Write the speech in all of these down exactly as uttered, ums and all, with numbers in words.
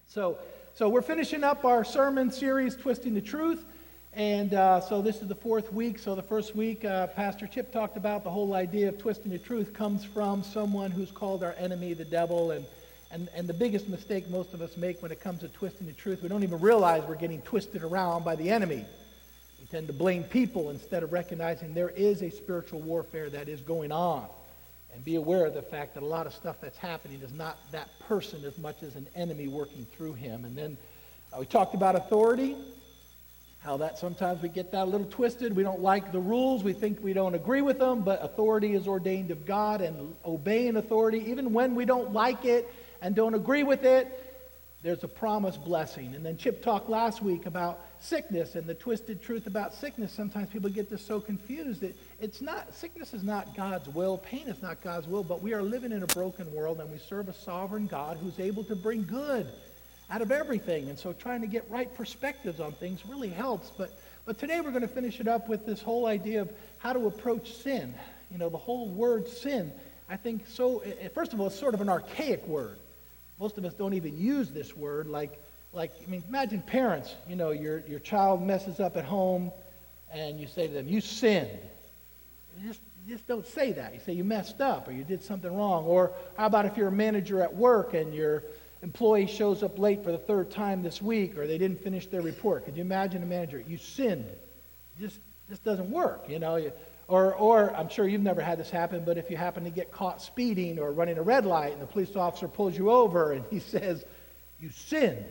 So, so we're finishing up our sermon series, Twisting the Truth. And uh, so this is the fourth week. So the first week, uh, Pastor Chip talked about the whole idea of twisting the truth comes from someone who's called our enemy, the devil. And, and, and the biggest mistake most of us make when it comes to twisting the truth, we don't even realize we're getting twisted around by the enemy. We tend to blame people instead of recognizing there is a spiritual warfare that is going on. And be aware of the fact that a lot of stuff that's happening is not that person as much as an enemy working through him. And then uh, we talked about authority, how that sometimes we get that a little twisted. We don't like the rules. We think we don't agree with them, but authority is ordained of God, and obeying authority, even when we don't like it and don't agree with it, there's a promised blessing. And then Chip talked last week about sickness and the twisted truth about sickness. Sometimes people get this so confused that it's not, sickness is not God's will, pain is not God's will, but we are living in a broken world and we serve a sovereign God who's able to bring good out of everything. And so trying to get right perspectives on things really helps. But but today we're going to finish it up with this whole idea of how to approach sin. You know, the whole word sin, I think so, first of all, it's sort of an archaic word. Most of us don't even use this word. Like, like I mean, imagine parents, you know, your, your child messes up at home and you say to them, you sinned. You just, you just don't say that. You say you messed up or you did something wrong. Or how about if you're a manager at work and your employee shows up late for the third time this week or they didn't finish their report. Could you imagine a manager? You sinned. It just, just doesn't work, you know. You, Or, or I'm sure you've never had this happen, but if you happen to get caught speeding or running a red light and the police officer pulls you over and he says, you sinned.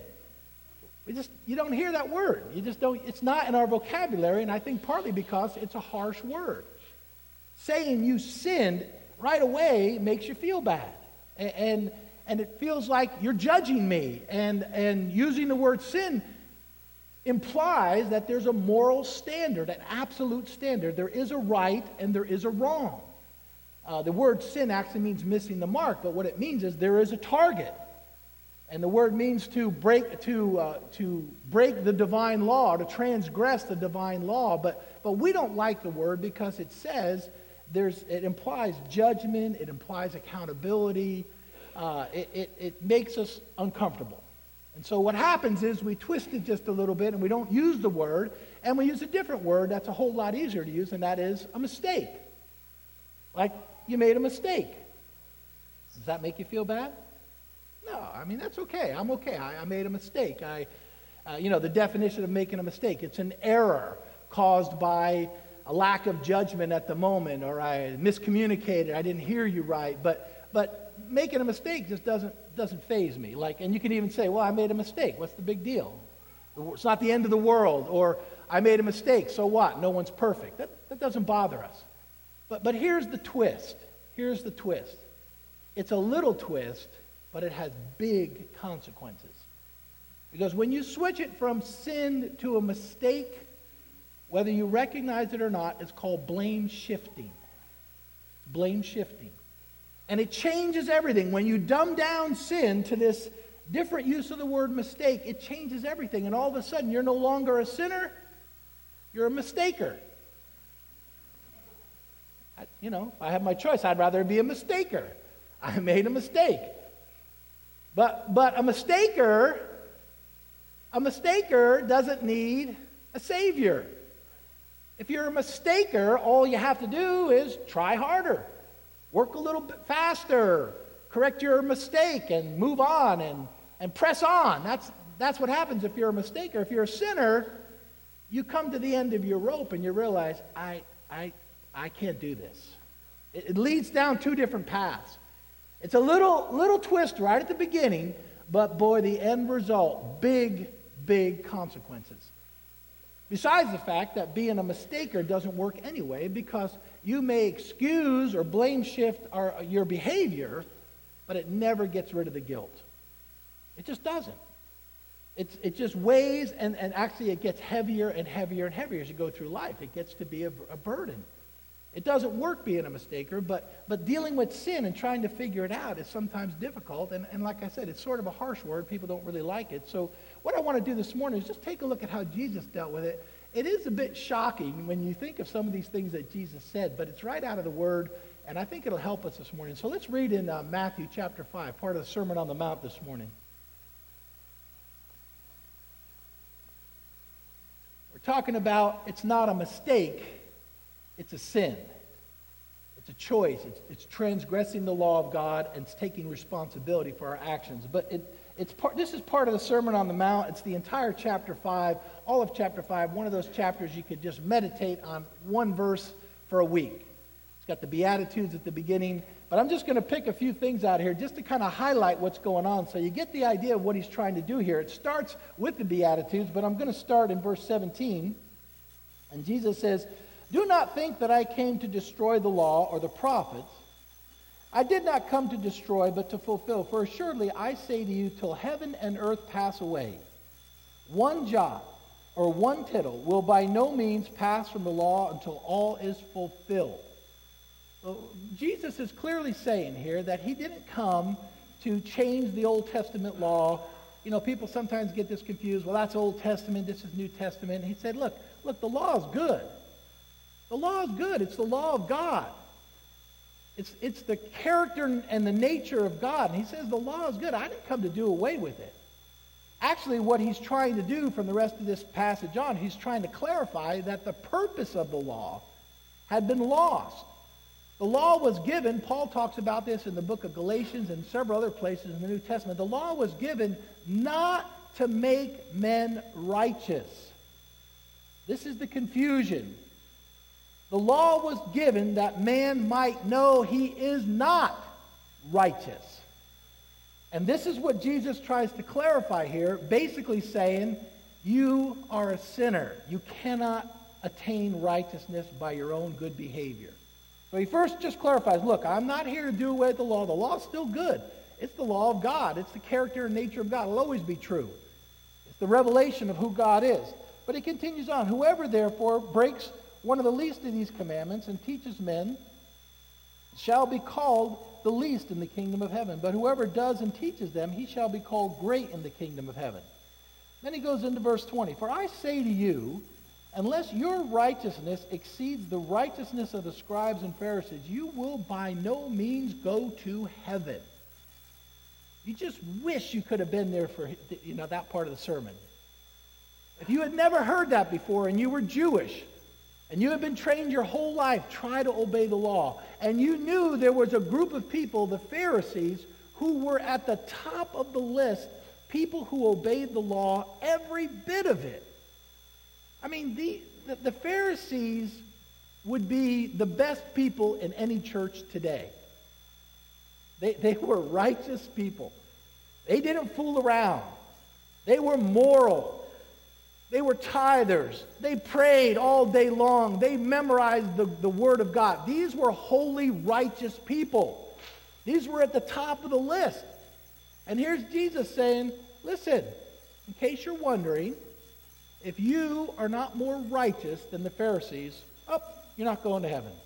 We just, you don't hear that word. You just don't, it's not in our vocabulary, and I think partly because it's a harsh word. Saying you sinned right away makes you feel bad. And, and, and it feels like you're judging me. And, and using the word sin implies that there's a moral standard, an absolute standard. There is a right and there is a wrong. Uh, the word sin actually means missing the mark, but what it means is there is a target. And the word means to break to uh, to break the divine law, to transgress the divine law. But but we don't like the word because it says there's it implies judgment, it implies accountability. Uh, it, it it makes us uncomfortable. And so what happens is we twist it just a little bit and we don't use the word, and we use a different word that's a whole lot easier to use, and that is a mistake. Like, you made a mistake. Does that make you feel bad? No, I mean, that's okay. I'm okay. I, I made a mistake. I, uh, you know, the definition of making a mistake, it's an error caused by a lack of judgment at the moment, or I miscommunicated, I didn't hear you right, but but making a mistake just doesn't doesn't faze me. Like, and you can even say, well, I made a mistake. What's the big deal? It's not the end of the world. Or I made a mistake. So what? No one's perfect. That, that doesn't bother us. But but here's the twist. Here's the twist. It's a little twist, but it has big consequences. Because when you switch it from sin to a mistake, whether you recognize it or not, it's called blame shifting. Blame shifting. And it changes everything. When you dumb down sin to this different use of the word mistake, it changes everything. And all of a sudden, you're no longer a sinner, you're a mistaker. I, you know, if I have my choice, I'd rather be a mistaker. I made a mistake. But, but a mistaker, a mistaker doesn't need a savior. If you're a mistaker, all you have to do is try harder. Work a little bit faster, correct your mistake, and move on and, and press on. That's, that's what happens if you're a mistaker. If you're a sinner, you come to the end of your rope and you realize, I, I, I can't do this. It, it leads down two different paths. It's a little, little twist right at the beginning, but boy, the end result, big, big consequences. Besides the fact that being a mistaker doesn't work anyway, because you may excuse or blame shift our, your behavior, but it never gets rid of the guilt. It just doesn't. It's, it just weighs, and, and actually it gets heavier and heavier and heavier as you go through life. It gets to be a, a burden. It doesn't work being a mistaker, but, but dealing with sin and trying to figure it out is sometimes difficult. And, and like I said, it's sort of a harsh word. People don't really like it. So what I want to do this morning is just take a look at how Jesus dealt with it. It is a bit shocking when you think of some of these things that Jesus said, but it's right out of the Word, and I think it'll help us this morning. So let's read in uh, Matthew chapter five, part of the Sermon on the Mount this morning. We're talking about it's not a mistake, it's a sin. It's a choice. It's, it's transgressing the law of God, and it's taking responsibility for our actions. But it, it's part, this is part of the Sermon on the Mount. It's the entire chapter five, all of chapter five, one of those chapters you could just meditate on one verse for a week. It's got the Beatitudes at the beginning. But I'm just going to pick a few things out here just to kind of highlight what's going on so you get the idea of what he's trying to do here. It starts with the Beatitudes, but I'm going to start in verse seventeen. And Jesus says, "Do not think that I came to destroy the law or the prophets. I did not come to destroy, but to fulfill. For assuredly I say to you, till heaven and earth pass away, one jot or one tittle will by no means pass from the law until all is fulfilled." So Jesus is clearly saying here that he didn't come to change the Old Testament law. You know, people sometimes get this confused. Well, that's Old Testament, this is New Testament. He said, look, look, the law is good. The law is good. It's the law of God. It's, it's the character and the nature of God. And he says the law is good. I didn't come to do away with it. Actually, what he's trying to do from the rest of this passage on, he's trying to clarify that the purpose of the law had been lost. The law was given, Paul talks about this in the book of Galatians and several other places in the New Testament. The law was given not to make men righteous. This is the confusion. The law was given that man might know he is not righteous. And this is what Jesus tries to clarify here, basically saying, you are a sinner. You cannot attain righteousness by your own good behavior. So he first just clarifies, look, I'm not here to do away with the law. The law is still good. It's the law of God. It's the character and nature of God. It'll always be true. It's the revelation of who God is. But he continues on, whoever therefore breaks one of the least of these commandments and teaches men shall be called the least in the kingdom of heaven. But whoever does and teaches them, he shall be called great in the kingdom of heaven. Then he goes into verse twenty. For I say to you, unless your righteousness exceeds the righteousness of the scribes and Pharisees, you will by no means go to heaven. You just wish you could have been there for, you know, that part of the sermon. If you had never heard that before and you were Jewish and you had been trained your whole life, try to obey the law, and you knew there was a group of people, the Pharisees, who were at the top of the list, people who obeyed the law, every bit of it. I mean, the, the, the Pharisees would be the best people in any church today. They, they were righteous people. They didn't fool around. They were moral. They were tithers. They prayed all day long. They memorized the, the Word of God. These were holy, righteous people. These were at the top of the list. And here's Jesus saying, listen, in case you're wondering, if you are not more righteous than the Pharisees, oh, you're not going to heaven.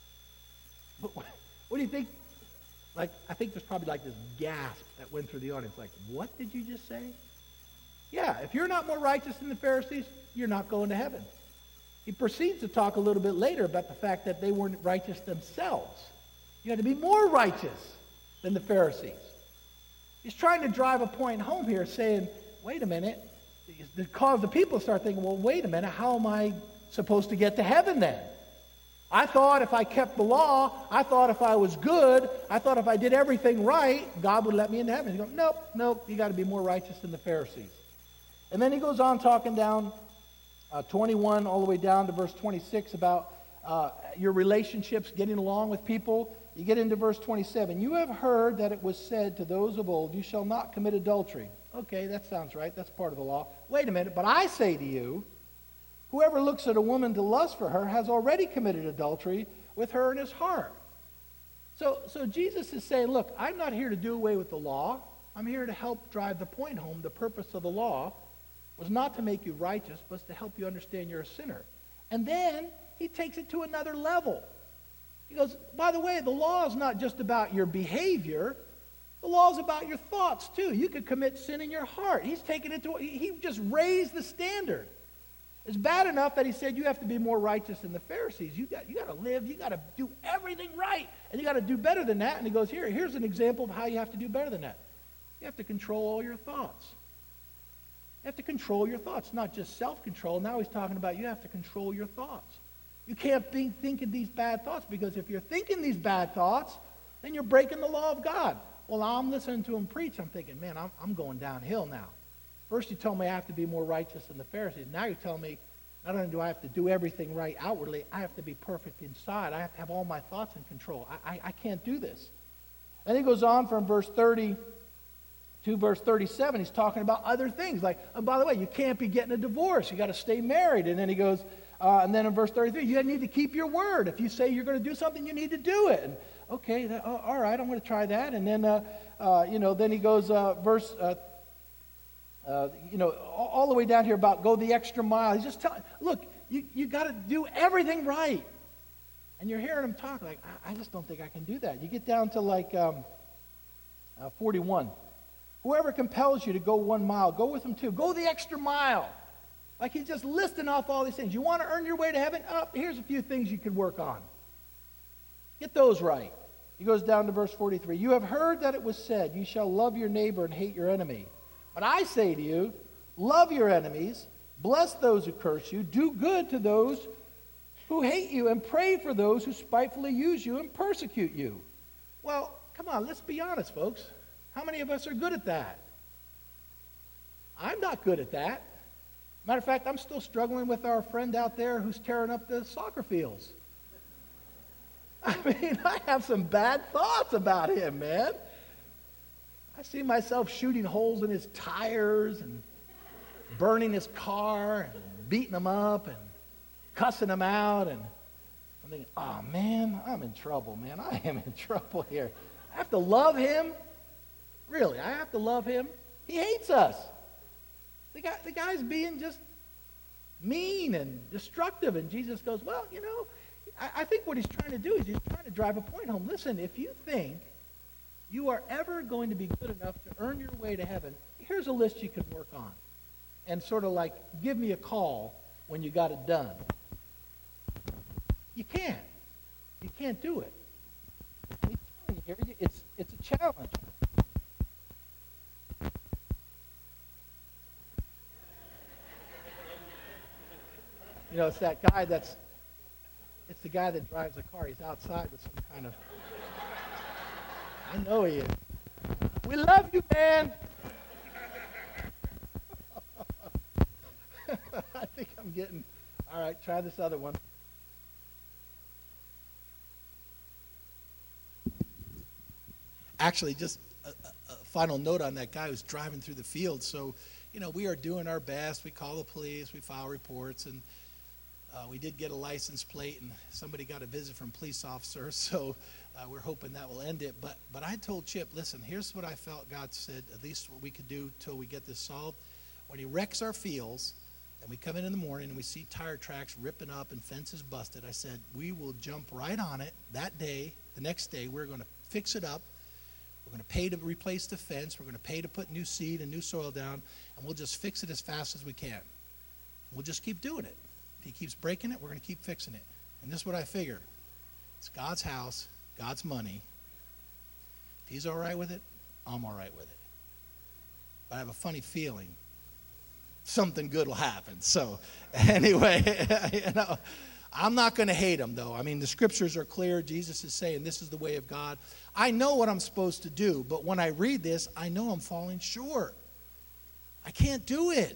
But what, what do you think? Like, I think there's probably like this gasp that went through the audience. Like, what did you just say? Yeah, if you're not more righteous than the Pharisees, you're not going to heaven. He proceeds to talk a little bit later about the fact that they weren't righteous themselves. You had to be more righteous than the Pharisees. He's trying to drive a point home here, saying, wait a minute, to cause the people to start thinking, well, wait a minute, how am I supposed to get to heaven then? I thought if I kept the law, I thought if I was good, I thought if I did everything right, God would let me into heaven. He goes, nope, nope, you got to be more righteous than the Pharisees. And then he goes on talking down uh, twenty-one all the way down to verse twenty-six about uh, your relationships, getting along with people. You get into verse twenty-seven. You have heard that it was said to those of old, you shall not commit adultery. Okay, that sounds right. That's part of the law. Wait a minute, but I say to you, whoever looks at a woman to lust for her has already committed adultery with her in his heart. So, so Jesus is saying, look, I'm not here to do away with the law. I'm here to help drive the point home. The purpose of the law was not to make you righteous, but to help you understand you're a sinner. And then he takes it to another level. He goes, by the way, the law is not just about your behavior. The law is about your thoughts, too. You could commit sin in your heart. He's taken it to, he just raised the standard. It's bad enough that he said you have to be more righteous than the Pharisees. You got, you got to live, you got to do everything right, and you got to do better than that. And he goes, here, here's an example of how you have to do better than that. You have to control all your thoughts. You have to control your thoughts, not just self-control. Now he's talking about you have to control your thoughts. You can't think thinking these bad thoughts, because if you're thinking these bad thoughts, then you're breaking the law of God. Well, I'm listening to him preach. I'm thinking, man, I'm, I'm going downhill now. First you told me I have to be more righteous than the Pharisees. Now you're telling me not only do I have to do everything right outwardly, I have to be perfect inside. I have to have all my thoughts in control. I, I, I can't do this. And he goes on from verse thirty to verse thirty-seven. He's talking about other things. Like, and by the way, you can't be getting a divorce. You got to stay married. And then he goes, uh, and then in verse thirty-three, you need to keep your word. If you say you're going to do something, you need to do it. And okay, that, uh, all right, I'm going to try that. And then, uh, uh, you know, then he goes, uh, verse, uh, uh, you know, all, all the way down here about go the extra mile. He's just telling, look, you you got to do everything right. And you're hearing him talk like, I, I just don't think I can do that. You get down to like um, uh, forty-one. Whoever compels you to go one mile, go with him too. Go the extra mile. Like he's just listing off all these things. You want to earn your way to heaven? Oh, here's a few things you could work on. Get those right. He goes down to verse forty-three. You have heard that it was said, you shall love your neighbor and hate your enemy. But I say to you, love your enemies, bless those who curse you, do good to those who hate you, and pray for those who spitefully use you and persecute you. Well, come on, let's be honest, folks. How many of us are good at that? I'm not good at that. Matter of fact, I'm still struggling with our friend out there who's tearing up the soccer fields. I mean, I have some bad thoughts about him, man. I see myself shooting holes in his tires and burning his car and beating him up and cussing him out. And I'm thinking, oh, man, I'm in trouble, man. I am in trouble here. I have to love him? Really, I have to love him? He hates us. The guy, the guy's being just mean and destructive. And Jesus goes, well, you know, I, I think what he's trying to do is he's trying to drive a point home. Listen, if you think you are ever going to be good enough to earn your way to heaven, here's a list you can work on. And sort of like, give me a call when you got it done. You can't. You can't do it. He's telling you here, it's, it's a challenge. You know, it's that guy that's, it's the guy that drives the car. He's outside with some kind of, I know he is. We love you, man. I think I'm getting, all right, try this other one. Actually, just a, a final note on that guy who's driving through the field. So, you know, we are doing our best. We call the police. We file reports. And uh, we did get a license plate, and somebody got a visit from police officer. So uh, we're hoping that will end it. But, but I told Chip, listen, here's what I felt God said, at least what we could do till we get this solved. When he wrecks our fields, and we come in in the morning and we see tire tracks ripping up and fences busted, I said, we will jump right on it that day. The next day, we're going to fix it up. We're going to pay to replace the fence. We're going to pay to put new seed and new soil down, and we'll just fix it as fast as we can. We'll just keep doing it. If he keeps breaking it, we're going to keep fixing it. And this is what I figure. It's God's house, God's money. If he's all right with it, I'm all right with it. But I have a funny feeling something good will happen. So anyway, you know, I'm not going to hate him, though. I mean, the scriptures are clear. Jesus is saying this is the way of God. I know what I'm supposed to do, but when I read this, I know I'm falling short. I can't do it.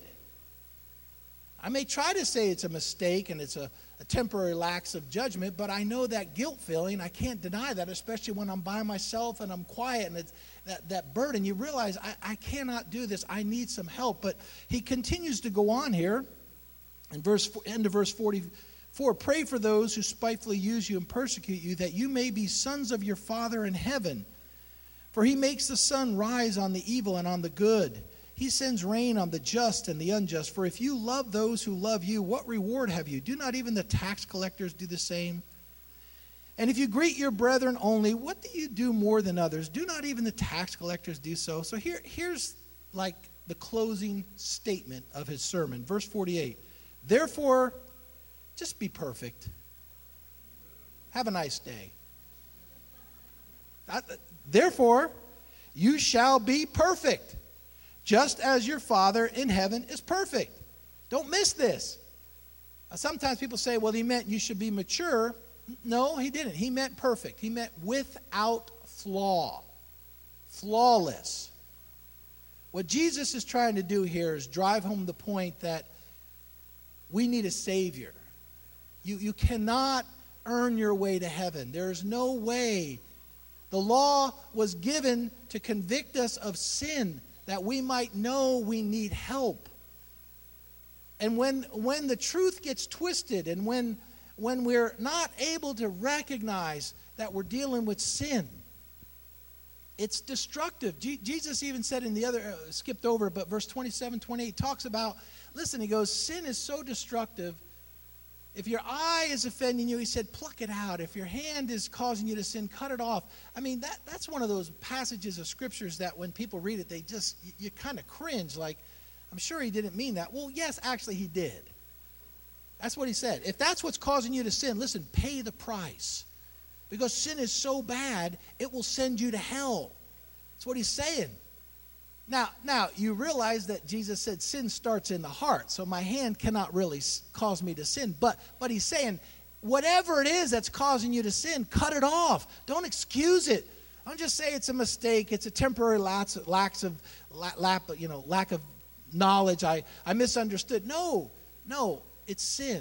I may try to say it's a mistake and it's a, a temporary lapse of judgment, but I know that guilt feeling. I can't deny that, especially when I'm by myself and I'm quiet, and it's that, that burden. You realize I, I cannot do this. I need some help. But he continues to go on here in verse end of verse forty-four. Pray for those who spitefully use you and persecute you, that you may be sons of your Father in heaven. For he makes the sun rise on the evil and on the good. He sends rain on the just and the unjust. For if you love those who love you, what reward have you? Do not even the tax collectors do the same? And if you greet your brethren only, what do you do more than others? Do not even the tax collectors do so? So here, here's like the closing statement of his sermon. Verse forty-eight. Therefore, just be perfect. Have a nice day. Therefore, you shall be perfect, just as your Father in heaven is perfect. Don't miss this. Uh, sometimes people say, well, he meant you should be mature. No, he didn't. He meant perfect. He meant without flaw. Flawless. What Jesus is trying to do here is drive home the point that we need a Savior. You, you cannot earn your way to heaven. There is no way. The law was given to convict us of sin, that we might know we need help. And when, when the truth gets twisted, and when, when we're not able to recognize that we're dealing with sin, it's destructive. Je- Jesus even said in the other, uh, skipped over, but verse twenty-seven, twenty-eight talks about, listen, he goes, sin is so destructive. If your eye is offending you, he said, pluck it out. If your hand is causing you to sin, cut it off. I mean, that, that's one of those passages of scriptures that when people read it, they just, you, you kind of cringe, like, I'm sure he didn't mean that. Well, yes, actually he did. That's what he said. If that's what's causing you to sin, listen, pay the price. Because sin is so bad, it will send you to hell. That's what he's saying. Now, now you realize that Jesus said sin starts in the heart. So my hand cannot really cause me to sin. But, but he's saying, whatever it is that's causing you to sin, cut it off. Don't excuse it. Don't just say it's a mistake. It's a temporary lack of, lack of, lack, you know, lack of knowledge. I, I misunderstood. No, no, it's sin.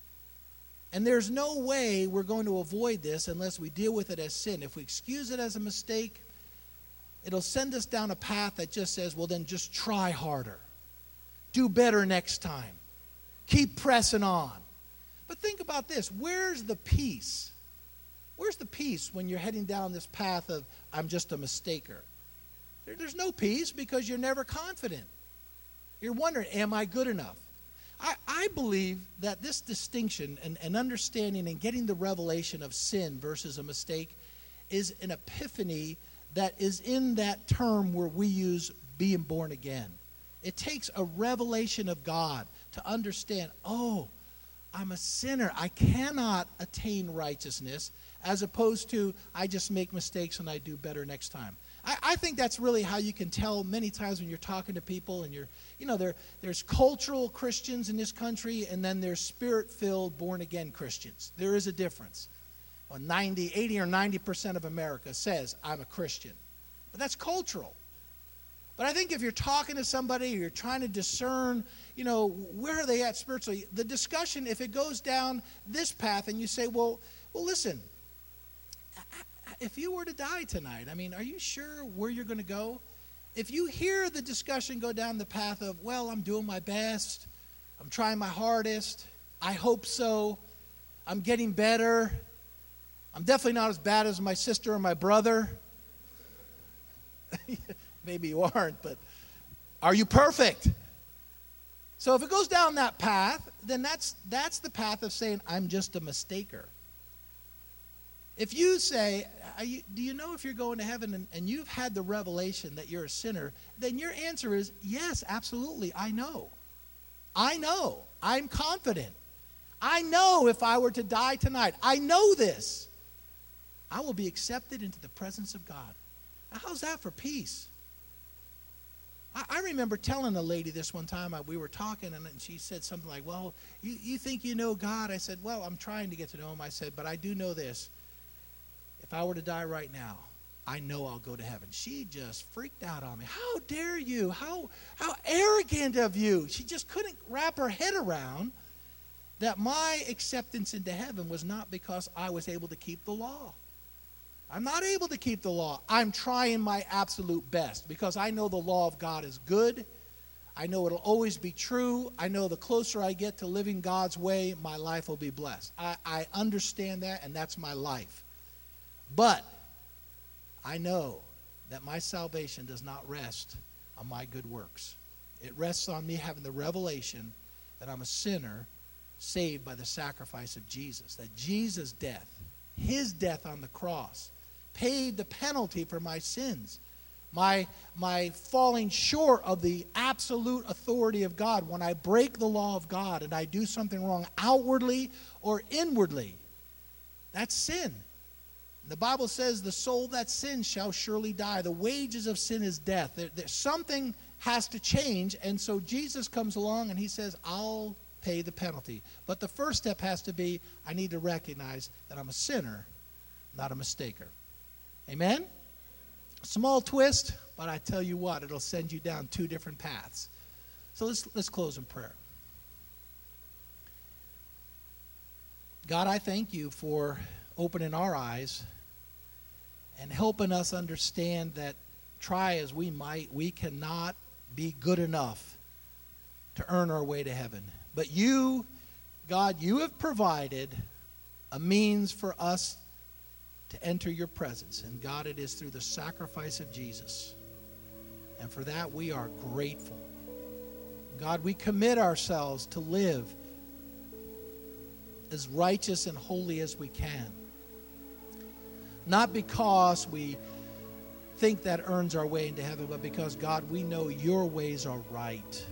And there's no way we're going to avoid this unless we deal with it as sin. If we excuse it as a mistake, it'll send us down a path that just says, well, then just try harder. Do better next time. Keep pressing on. But think about this. Where's the peace? Where's the peace when you're heading down this path of, I'm just a mistaker? There, there's no peace because you're never confident. You're wondering, am I good enough? I, I believe that this distinction and, and understanding and getting the revelation of sin versus a mistake is an epiphany that is in that term where we use being born again. It takes a revelation of God to understand, oh, I'm a sinner. I cannot attain righteousness, as opposed to I just make mistakes and I do better next time. I, I think that's really how you can tell many times when you're talking to people and you're, you know, there, there's cultural Christians in this country and then there's spirit-filled, born-again Christians. There is a difference. Well, ninety, eighty or ninety percent of America says, I'm a Christian. But that's cultural. But I think if you're talking to somebody or you're trying to discern, you know, where are they at spiritually, the discussion, if it goes down this path and you say, well, well, listen, if you were to die tonight, I mean, are you sure where you're going to go? If you hear the discussion go down the path of, well, I'm doing my best, I'm trying my hardest, I hope so, I'm getting better, I'm definitely not as bad as my sister or my brother. Maybe you aren't, but are you perfect? So if it goes down that path, then that's that's the path of saying, I'm just a mistaker. If you say, are you, do you know if you're going to heaven and, and you've had the revelation that you're a sinner, then your answer is, yes, absolutely, I know. I know. I'm confident. I know if I were to die tonight, I know this. I will be accepted into the presence of God. Now, how's that for peace? I, I remember telling a lady this one time. I, we were talking, and she said something like, well, you, you think you know God? I said, well, I'm trying to get to know him. I said, but I do know this. If I were to die right now, I know I'll go to heaven. She just freaked out on me. How dare you? How, how arrogant of you. She just couldn't wrap her head around that my acceptance into heaven was not because I was able to keep the law. I'm not able to keep the law. I'm trying my absolute best because I know the law of God is good. I know it'll always be true. I know the closer I get to living God's way, my life will be blessed. I, I understand that, and that's my life. But I know that my salvation does not rest on my good works. It rests on me having the revelation that I'm a sinner saved by the sacrifice of Jesus. That Jesus' death, his death on the cross, paid the penalty for my sins. My, my falling short of the absolute authority of God when I break the law of God and I do something wrong outwardly or inwardly. That's sin. The Bible says the soul that sins shall surely die. The wages of sin is death. There, there's something has to change. And so Jesus comes along and he says, I'll pay the penalty. But the first step has to be, I need to recognize that I'm a sinner, not a mistaker. Amen? Small twist, but I tell you what, it'll send you down two different paths. So let's, let's close in prayer. God, I thank you for opening our eyes and helping us understand that try as we might, we cannot be good enough to earn our way to heaven. But you, God, you have provided a means for us to enter your presence. And God, it is through the sacrifice of Jesus. And for that, we are grateful. God, we commit ourselves to live as righteous and holy as we can. Not because we think that earns our way into heaven, but because, God, we know your ways are right.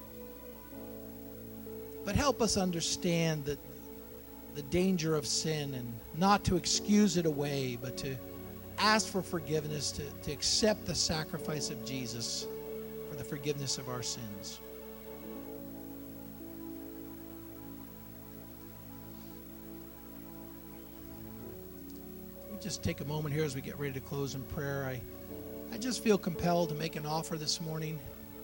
But help us understand that the danger of sin, and not to excuse it away, but to ask for forgiveness, to, to accept the sacrifice of Jesus for the forgiveness of our sins. We just take a moment here as we get ready to close in prayer. I, I just feel compelled to make an offer this morning.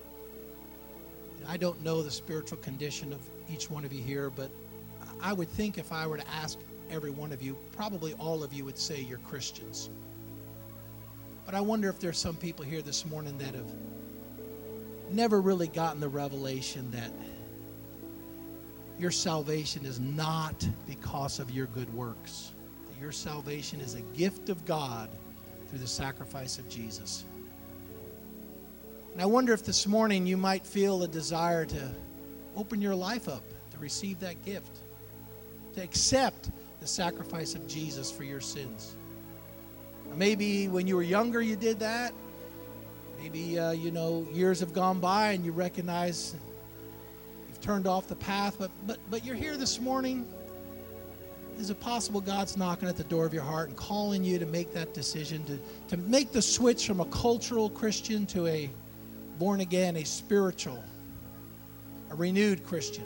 I don't know the spiritual condition of each one of you here, but I would think if I were to ask every one of you, probably all of you would say you're Christians. But I wonder if there's some people here this morning that have never really gotten the revelation that your salvation is not because of your good works. That your salvation is a gift of God through the sacrifice of Jesus. And I wonder if this morning you might feel a desire to open your life up to receive that gift, to accept the sacrifice of Jesus for your sins. Or maybe when you were younger you did that. Maybe, uh, you know, years have gone by and you recognize you've turned off the path, but, but, but you're here this morning. Is it possible God's knocking at the door of your heart and calling you to make that decision, to, to make the switch from a cultural Christian to a born again, a spiritual, a renewed Christian?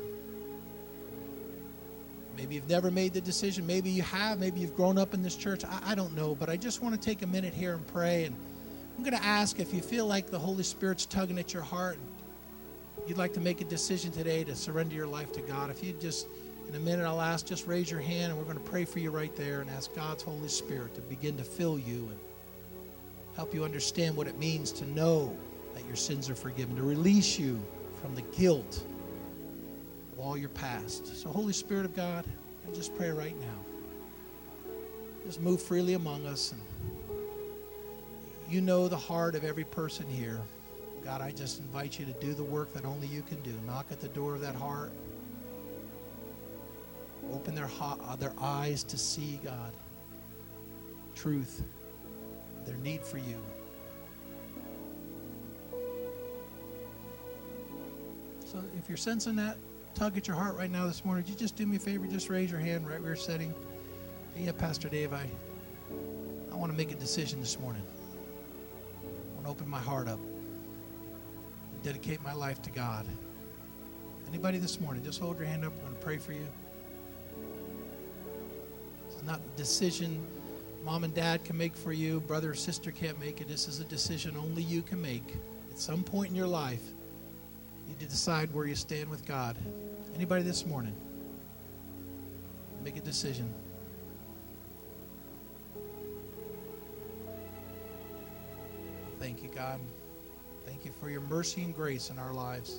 Maybe you've never made the decision. Maybe you have. Maybe you've grown up in this church. I, I don't know, but I just want to take a minute here and pray. And I'm going to ask if you feel like the Holy Spirit's tugging at your heart and you'd like to make a decision today to surrender your life to God. If you just, in a minute, I'll ask, just raise your hand and we're going to pray for you right there and ask God's Holy Spirit to begin to fill you and help you understand what it means to know that your sins are forgiven, to release you from the guilt of all your past. So Holy Spirit of God, I just pray right now. Just move freely among us. And you know the heart of every person here. God, I just invite you to do the work that only you can do. Knock at the door of that heart. Open their, ha- their eyes to see, God, truth, their need for you. So if you're sensing that tug at your heart right now this morning, would you just do me a favor? Just raise your hand right where you're sitting. Yeah, Pastor Dave, I, I want to make a decision this morning. I want to open my heart up and dedicate my life to God. Anybody this morning, just hold your hand up. I'm going to pray for you. This is not a decision mom and dad can make for you. Brother or sister can't make it. This is a decision only you can make. At some point in your life, you need to decide where you stand with God. Anybody this morning? Make a decision. Thank you, God. Thank you for your mercy and grace in our lives.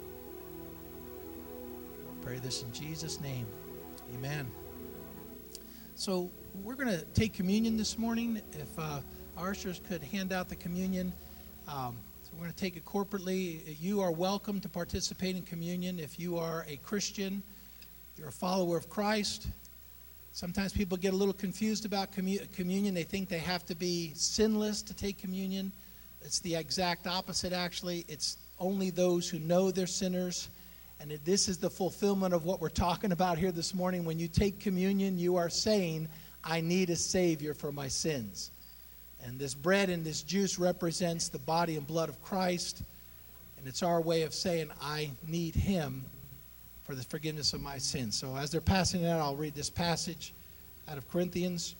I pray this in Jesus' name. Amen. So we're going to take communion this morning. If uh, our ushers could hand out the communion. Um, so we're going to take it corporately. You are welcome to participate in communion if you are a Christian, you're a follower of Christ. Sometimes people get a little confused about commu- communion. They think they have to be sinless to take communion. It's the exact opposite, actually. It's only those who know they're sinners. And this is the fulfillment of what we're talking about here this morning. When you take communion, you are saying, I need a Savior for my sins. And this bread and this juice represents the body and blood of Christ. And it's our way of saying, I need him for the forgiveness of my sins. So as they're passing it out, I'll read this passage out of Corinthians.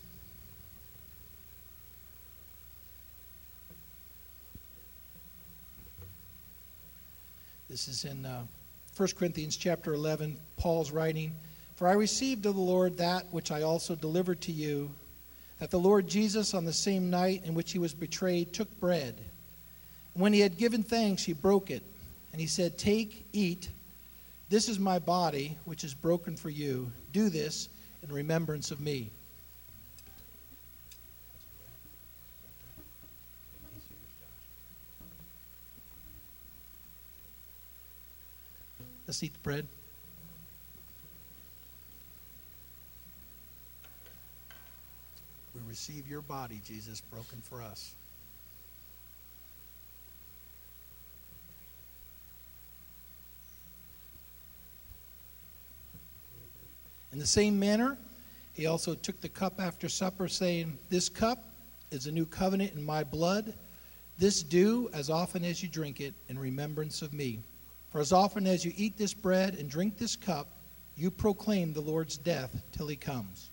This is in uh, First Corinthians chapter eleven. Paul's writing, "For I received of the Lord that which I also delivered to you, that the Lord Jesus, on the same night in which he was betrayed, took bread. And when he had given thanks, he broke it. And he said, 'Take, eat. This is my body, which is broken for you. Do this in remembrance of me.'" Let's eat the bread. We receive your body, Jesus, broken for us. In the same manner, he also took the cup after supper, saying, "This cup is a new covenant in my blood. This do as often as you drink it in remembrance of me. For as often as you eat this bread and drink this cup, you proclaim the Lord's death till he comes."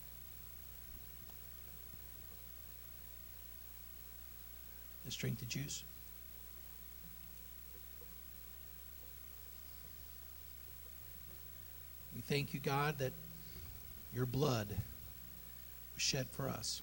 Let's drink the juice. We thank you, God, that your blood was shed for us,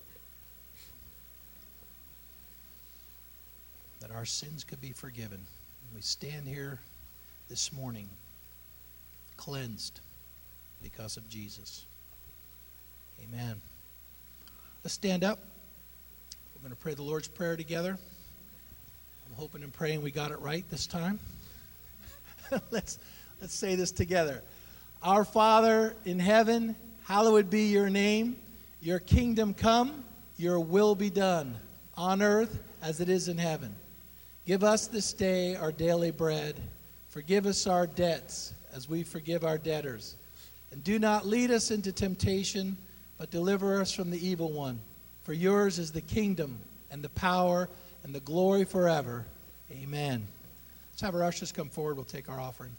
that our sins could be forgiven. We stand here this morning cleansed because of Jesus. Amen. Let's stand up. We're going to pray the Lord's Prayer together. I'm hoping and praying we got it right this time. let's let's say this together. Our Father in heaven, hallowed be your name. Your kingdom come, your will be done, on earth as it is in heaven. Give us this day our daily bread. Forgive us our debts as we forgive our debtors. And do not lead us into temptation, but deliver us from the evil one. For yours is the kingdom and the power and the glory forever. Amen. Let's have our ushers come forward. We'll take our offering.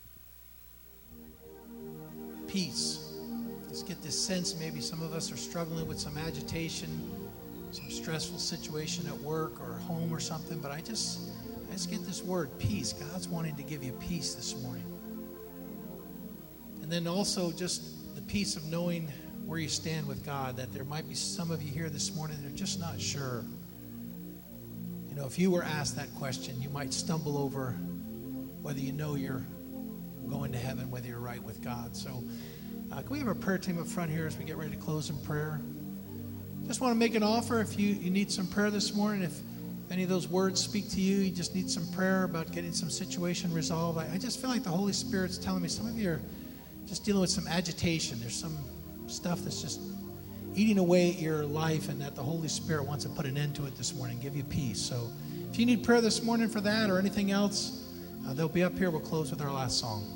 Peace. Let's get this sense. Maybe some of us are struggling with some agitation, some stressful situation at work or home or something, but I just, I just get this word, peace. God's wanting to give you peace this morning. And then also just the peace of knowing where you stand with God, that there might be some of you here this morning that are just not sure. You know, if you were asked that question, you might stumble over whether you know you're going to heaven, whether you're right with God. So uh, can we have a prayer team up front here as we get ready to close in prayer? Just want to make an offer if you, you need some prayer this morning. If any of those words speak to you, you just need some prayer about getting some situation resolved. I, I just feel like the Holy Spirit's telling me some of you are just dealing with some agitation. There's some stuff that's just eating away at your life, and that the Holy Spirit wants to put an end to it this morning, give you peace. So if you need prayer this morning for that or anything else, uh, they'll be up here. We'll close with our last song.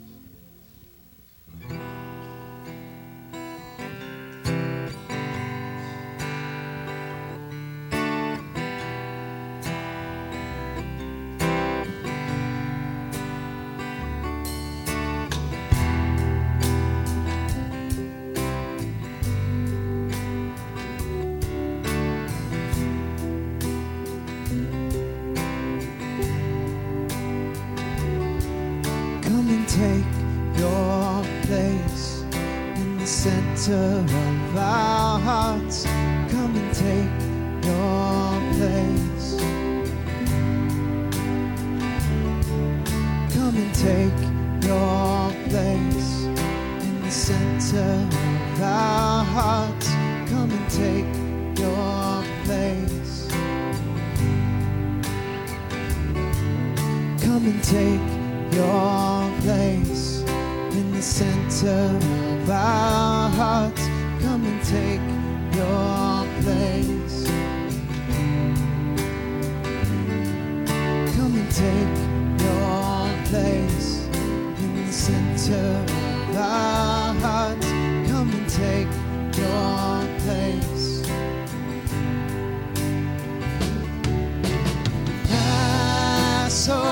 Of our hearts, come and take your place. Come and take your place in the center of our hearts. Come and take your place. Come and take your place in the center of our hearts. Come and take your place. Come and take your place in the center of our hearts. Come and take your place. Pass over.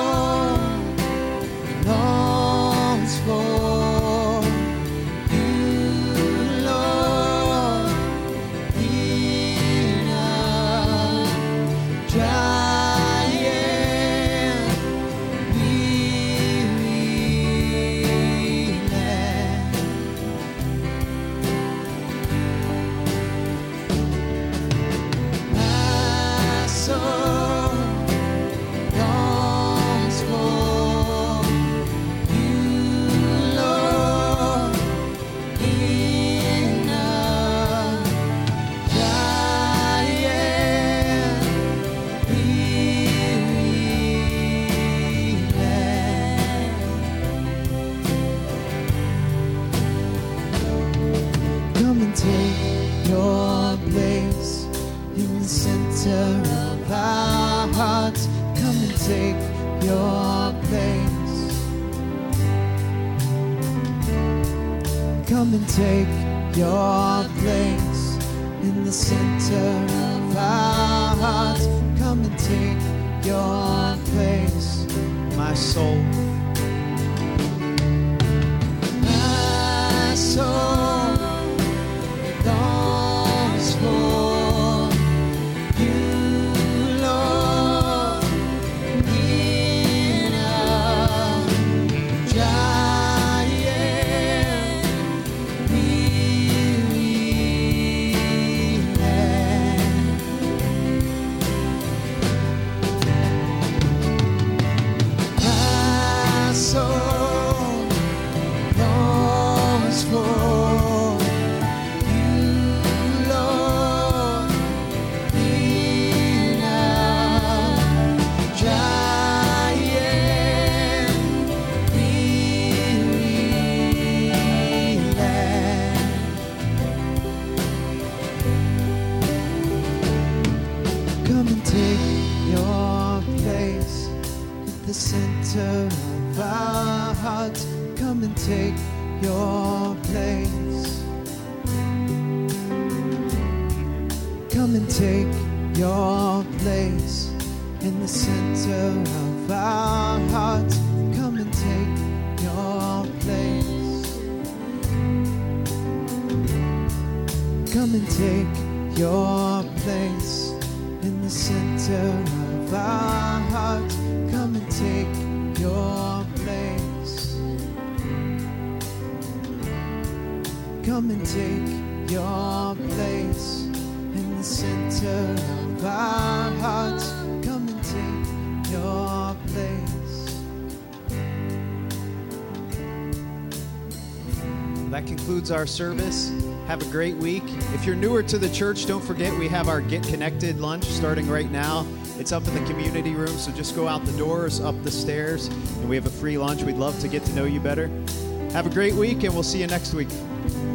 take your place. Come and take your place in the center of our hearts. Come and take your place, my soul. My soul longs for you, Lord, in a dry and weary land. My soul longs for you, Lord, in a dry and weary land. Come and take your place at the center of our hearts. Come and take your place. Come and take your place in the center of our hearts. Come and take your place. Come and take your place in the center of our hearts. Come and take your place. Come and take your place in the center of our hearts. Come and take your place. That concludes our service. Have a great week. If you're newer to the church, don't forget we have our Get Connected lunch starting right now. It's up in the community room, so just go out the doors, up the stairs, and we have a free lunch. We'd love to get to know you better. Have a great week, and we'll see you next week.